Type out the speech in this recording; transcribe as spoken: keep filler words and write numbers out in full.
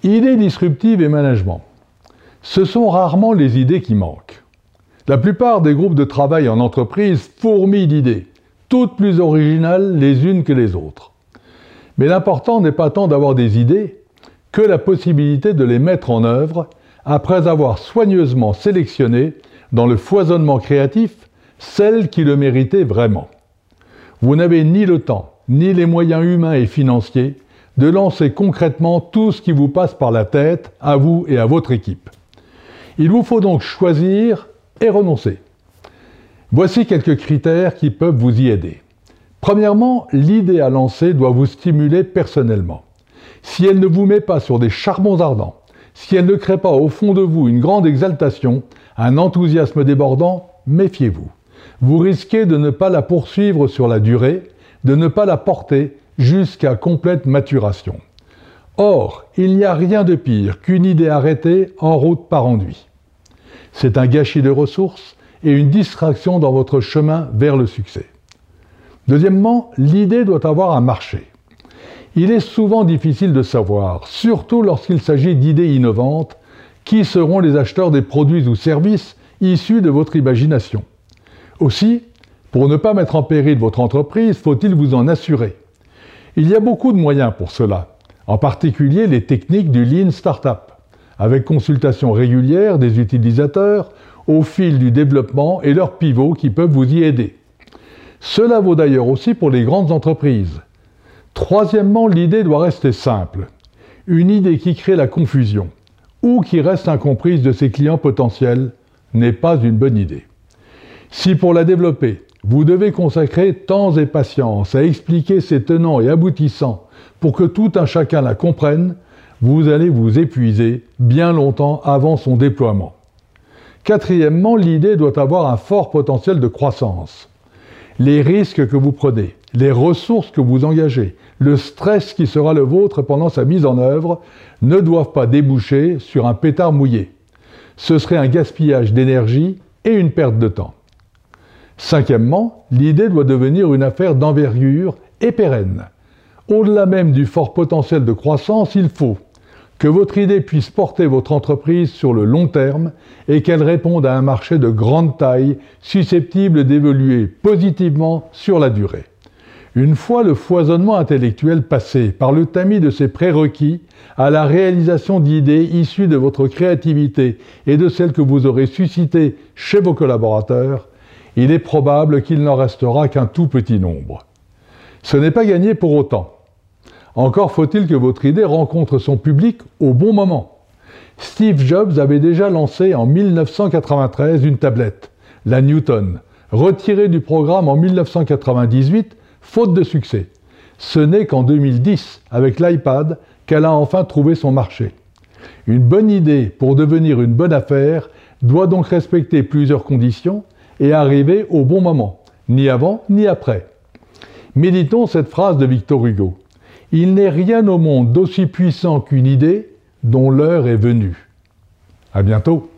Idées disruptives et management. Ce sont rarement les idées qui manquent. La plupart des groupes de travail en entreprise fourmillent d'idées, toutes plus originales les unes que les autres. Mais l'important n'est pas tant d'avoir des idées que la possibilité de les mettre en œuvre après avoir soigneusement sélectionné, dans le foisonnement créatif, celles qui le méritaient vraiment. Vous n'avez ni le temps, ni les moyens humains et financiers de lancer concrètement tout ce qui vous passe par la tête, à vous et à votre équipe. Il vous faut donc choisir et renoncer. Voici quelques critères qui peuvent vous y aider. Premièrement, l'idée à lancer doit vous stimuler personnellement. Si elle ne vous met pas sur des charbons ardents, si elle ne crée pas au fond de vous une grande exaltation, un enthousiasme débordant, méfiez-vous. Vous risquez de ne pas la poursuivre sur la durée, de ne pas la porter jusqu'à complète maturation. Or, il n'y a rien de pire qu'une idée arrêtée en route par ennui. C'est un gâchis de ressources et une distraction dans votre chemin vers le succès. Deuxièmement, l'idée doit avoir un marché. Il est souvent difficile de savoir, surtout lorsqu'il s'agit d'idées innovantes, qui seront les acheteurs des produits ou services issus de votre imagination. Aussi, pour ne pas mettre en péril votre entreprise, faut-il vous en assurer. Il y a beaucoup de moyens pour cela, en particulier les techniques du Lean Startup, avec consultation régulière des utilisateurs au fil du développement et leurs pivots qui peuvent vous y aider. Cela vaut d'ailleurs aussi pour les grandes entreprises. Troisièmement, l'idée doit rester simple. Une idée qui crée la confusion ou qui reste incomprise de ses clients potentiels n'est pas une bonne idée. Si pour la développer, vous devez consacrer temps et patience à expliquer ses tenants et aboutissants pour que tout un chacun la comprenne, vous allez vous épuiser bien longtemps avant son déploiement. Quatrièmement, l'idée doit avoir un fort potentiel de croissance. Les risques que vous prenez, les ressources que vous engagez, le stress qui sera le vôtre pendant sa mise en œuvre ne doivent pas déboucher sur un pétard mouillé. Ce serait un gaspillage d'énergie et une perte de temps. Cinquièmement, l'idée doit devenir une affaire d'envergure et pérenne. Au-delà même du fort potentiel de croissance, il faut que votre idée puisse porter votre entreprise sur le long terme et qu'elle réponde à un marché de grande taille susceptible d'évoluer positivement sur la durée. Une fois le foisonnement intellectuel passé par le tamis de ses prérequis à la réalisation d'idées issues de votre créativité et de celles que vous aurez suscitées chez vos collaborateurs, il est probable qu'il n'en restera qu'un tout petit nombre. Ce n'est pas gagné pour autant. Encore faut-il que votre idée rencontre son public au bon moment. Steve Jobs avait déjà lancé en mille neuf cent quatre-vingt-treize une tablette, la Newton, retirée du programme en mille neuf cent quatre-vingt-dix-huit, faute de succès. Ce n'est qu'en deux mille dix, avec l'iPad, qu'elle a enfin trouvé son marché. Une bonne idée pour devenir une bonne affaire doit donc respecter plusieurs conditions et arriver au bon moment, ni avant ni après. Méditons cette phrase de Victor Hugo. « Il n'est rien au monde d'aussi puissant qu'une idée dont l'heure est venue. » À bientôt.